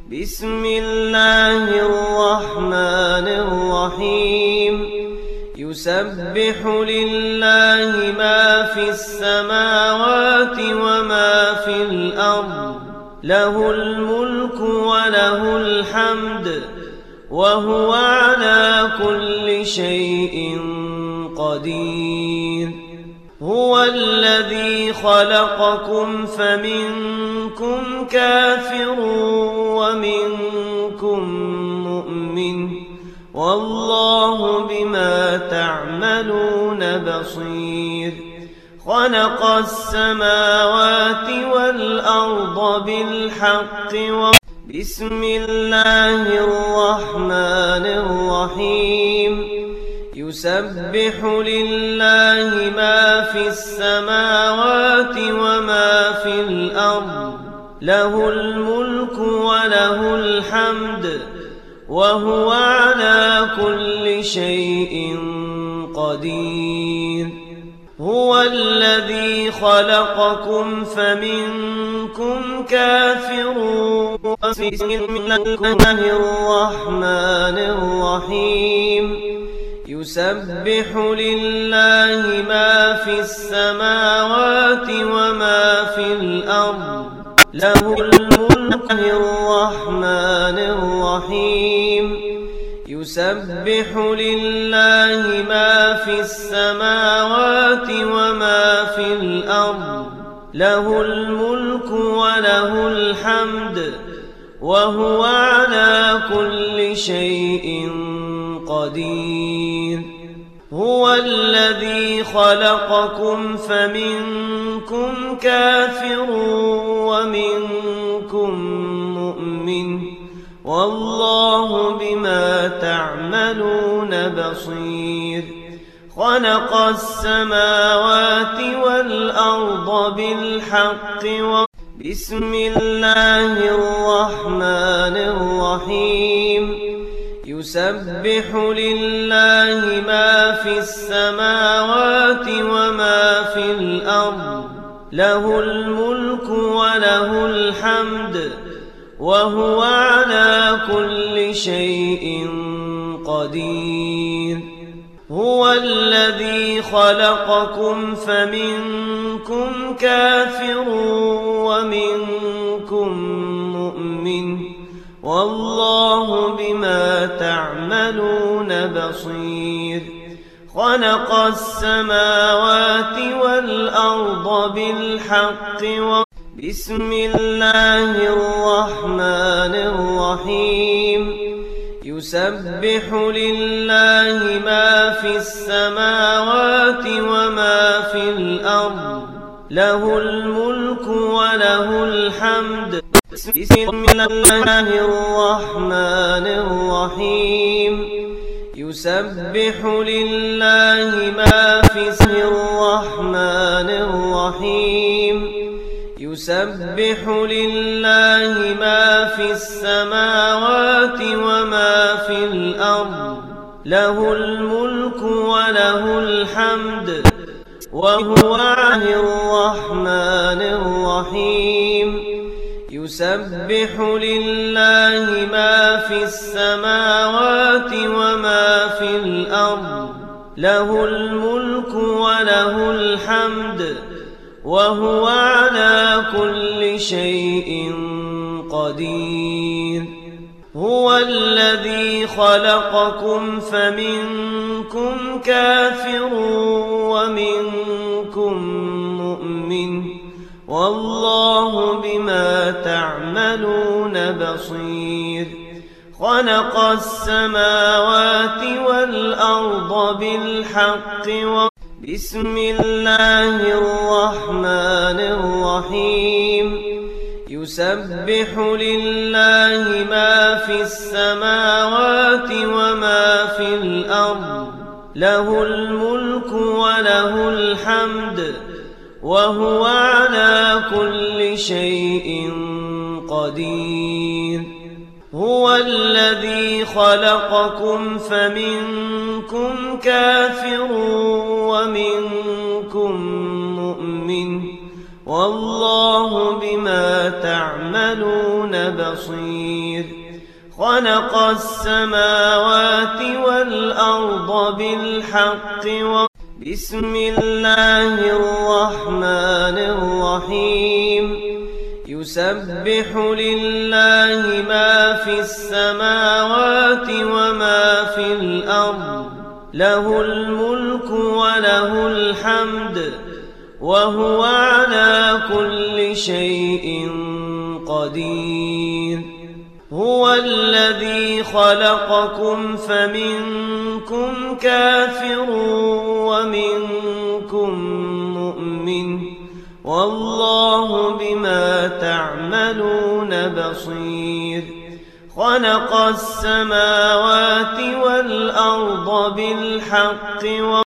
بسم الله الرحمن الرحيم يسبح لله ما في السماوات وما في الأرض له الملك وله الحمد وهو على كل شيء قدير هو الذي خلقكم فمنكم كافر ومنكم مؤمن والله بما تعملون بصير خلق السماوات والأرض بالحق بسم الله الرحمن الرحيم يسبح لله ما في السماوات وما في الأرض له الملك وله الحمد وهو على كل شيء قدير هو الذي خلقكم فمنكم كافر بسم الله الرحمن الرحيم يسبح لله ما في السماوات وما في الأرض له الملك الرحمن الرحيم يسبح لله ما في السماوات وما في الأرض له الملك وله الحمد وهو على كل شيء قدير هو الذي خلقكم فمنكم كافر ومنكم مؤمن والله بما تعملون بصير خلق السماوات والأرض بالحق بسم الله الرحمن الرحيم يسبح لله ما في السماوات وما في الأرض له الملك وله الحمد وهو على كل شيء قدير هو الذي خلقكم فمنكم كافر ومنكم مؤمن والله بما تعملون بصير خلق السماوات والأرض بالحق بسم الله الرحمن الرحيم يسبح لله ما في السماوات وما في الأرض له الملك وله الحمد بسم الله الرحمن الرحيم يسبح لله ما في الرحمن الرحيم يسبح لله ما في السماوات وما في الأرض له الملك وله الحمد وهو على الرحمن الرحيم يسبح لله ما في السماوات وما في الأرض له الملك وله الحمد وهو على كل شيء قدير هو الذي خلقكم فمنكم كافر ومنكم مؤمن، والله بما تعملون بصير. خلق السماوات والأرض بالحق بسم الله الرحمن الرحيم يسبح لله ما في السماوات وما في الأرض له الملك وله الحمد وهو على كل شيء قدير هو الذي خلقكم فمنكم كافر ومنكم مؤمن والله بما تعملون بصير خلق السماوات والأرض بالحق بسم الله الرحمن الرحيم يسبح لله ما في السماوات وما في الأرض له الملك وله الحمد وهو على كل شيء قدير هو الذي خلقكم فمنكم كافر ومنكم مؤمن والله بما تعملون بصير. بصير خلق السماوات والأرض بالحق بسم الله الرحمن الرحيم يسبح لله ما في السماوات وما في الأرض له الملك وله الحمد وهو على كل شيء قدير هو الذي خلقكم فمنكم كافر ومنكم مؤمن والله بما تعملون بصير خلق السماوات والأرض بالحق